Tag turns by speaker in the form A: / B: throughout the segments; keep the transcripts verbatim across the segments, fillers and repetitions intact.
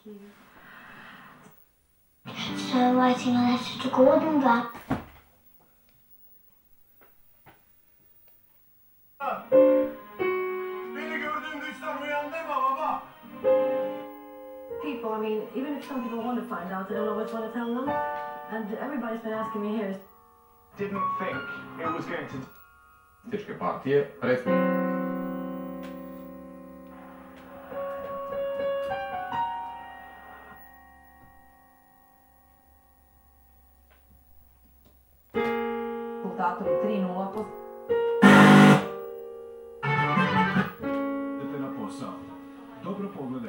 A: you.
B: So writing a letter to Gordon Rapp.
A: People, I mean, even if some people want to find out, they don't always want to tell them. And everybody's been asking me here.
C: Didn't think it was going to...
D: Političke partije,
E: rezultatom tri nula po...
C: Idete na posao. Dobro pogledaj.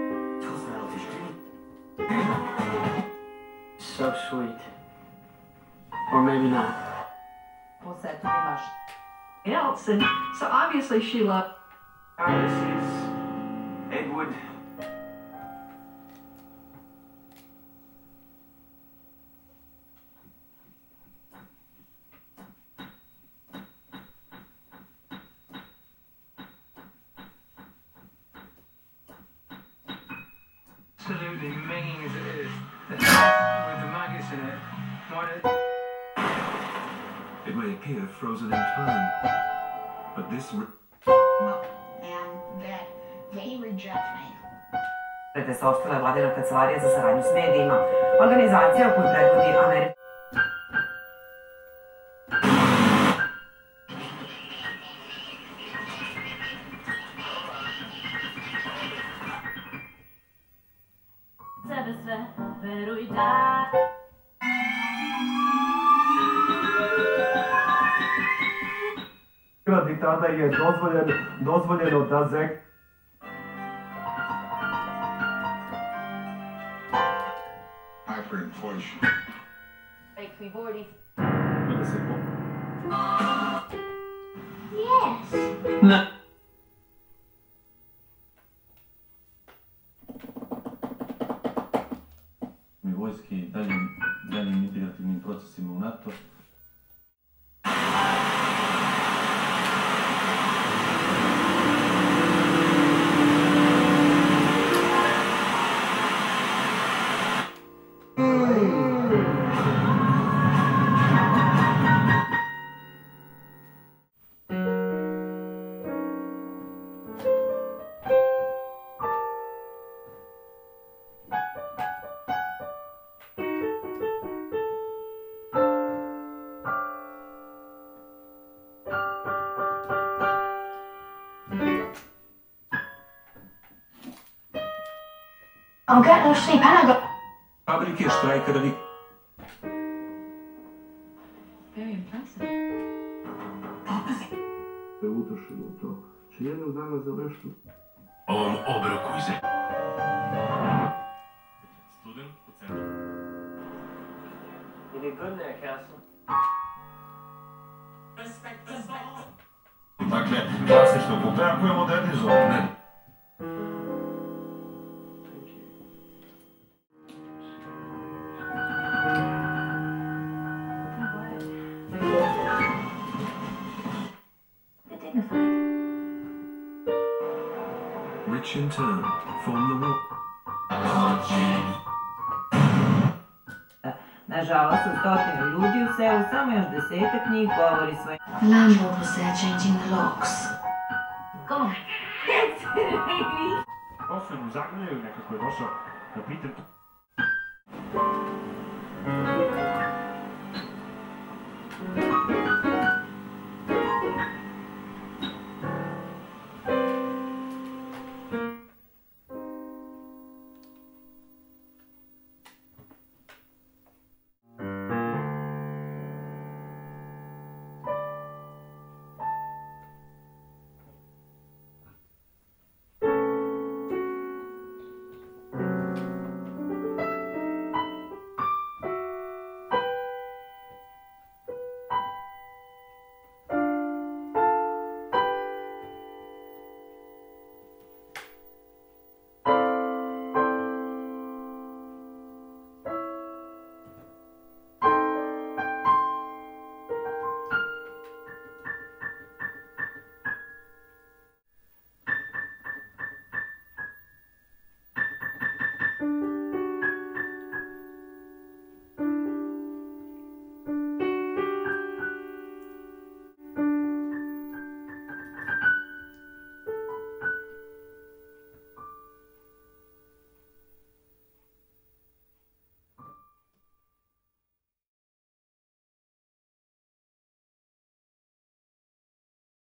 F: So sweet. Or maybe not.
E: Po setu mi baš.
A: Else, and so obviously she loved.
F: This is Edward. Absolutely mean as it is. The house with the maggots in it. Why did...
G: It may appear frozen in time, but this...
H: And that they reject me.
E: Te saopštila je Vladina kancelarija za saradnju s medijima, organizacija koju predvodi Amerika.
B: Sebe sve, veruj da.
C: I tada je dozvoljeno, dozvoljeno da zek...
D: hyperinflation.
B: Makes me bored.
C: Da se po...
B: Yes.
F: No.
I: Mi vojske i daljim, daljim integrativnim procesima u NATO.
B: I'll get no sleep and I got...
G: Fabrike štrajka radi...
A: Very impressive.
C: Se utrošilo to. Če jednog dana završno.
G: Ovom obroku iz...
I: Student u centru.
F: You did good in there, Castle.
I: Dakle, klasično kupe, ako je modernizovano.
G: Rich in turn, form the war.
E: Nažalost, u stotinu ljudi u selu, samo još desetak njih govori svoj...
H: The landlord was there changing the locks.
B: Go on.
C: Ofenu zagnaju, nekako je došao da pitam...